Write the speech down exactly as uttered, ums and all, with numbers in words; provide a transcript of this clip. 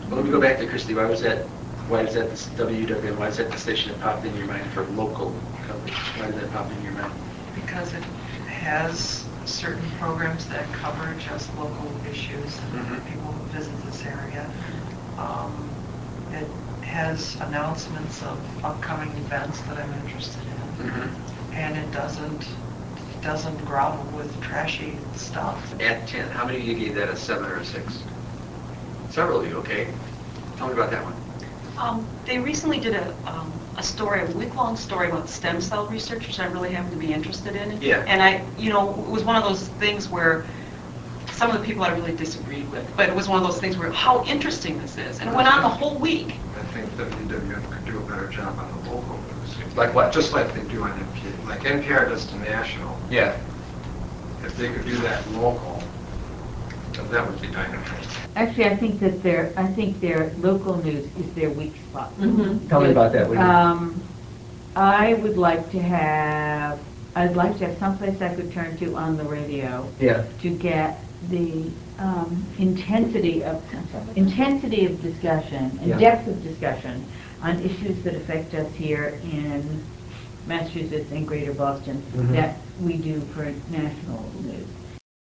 Well, let me go back to Christy. Why was that? Why is that this W W N? Why is that the station that popped in your mind for local coverage? Why did that pop in your mind? Because it has certain programs that cover just local issues and Mhm. people who visit this area. Um, it has announcements of upcoming events that I'm interested in, Mhm. and it doesn't doesn't grovel with trashy stuff. At ten, how many of you gave that a seven or a six? Several of you, okay. Tell me about that one. Um, they recently did a, um, a story, a week-long story about stem cell research, which I really happen to be interested in. Yeah. And I, you know, it was one of those things where some of the people I really disagreed with, but it was one of those things where how interesting this is. And it went on the whole week. I think W W N could do a better job on the local news. Like what? Just like they do on N P R. Like N P R does to national. Yeah. If they could do that local, then that would be dynamite. Actually, I think that their, I think their local news is their weak spot. Mm-hmm. Tell me about that. What do you- Um, I would like to have, I'd like to have someplace I could turn to on the radio Yeah. to get the um, intensity of, intensity of discussion Yeah. and depth of discussion on issues that affect us here in Massachusetts and Greater Boston Mhm. that we do for national news.